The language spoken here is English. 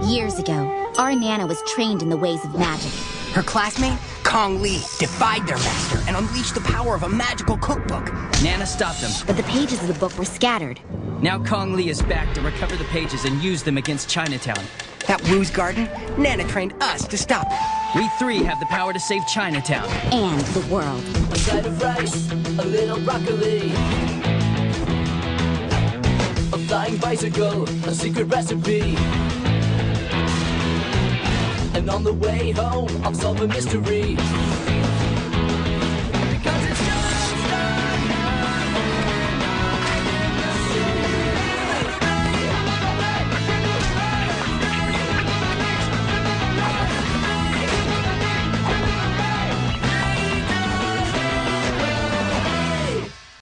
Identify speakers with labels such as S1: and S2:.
S1: Years ago, our Nana was trained in the ways of magic.
S2: Her classmate, Kong Li, defied their master and unleashed the power of a magical cookbook.
S3: Nana stopped them.
S1: But the pages of the book were scattered.
S3: Now Kong Li is back to recover the pages and use them against Chinatown.
S2: That Wu's garden, Nana trained us to stop it.
S3: We three have the power to save Chinatown.
S1: And the world.
S4: A side of rice, a little broccoli. A flying bicycle, a secret recipe. And on the way home, I'll solve a mystery.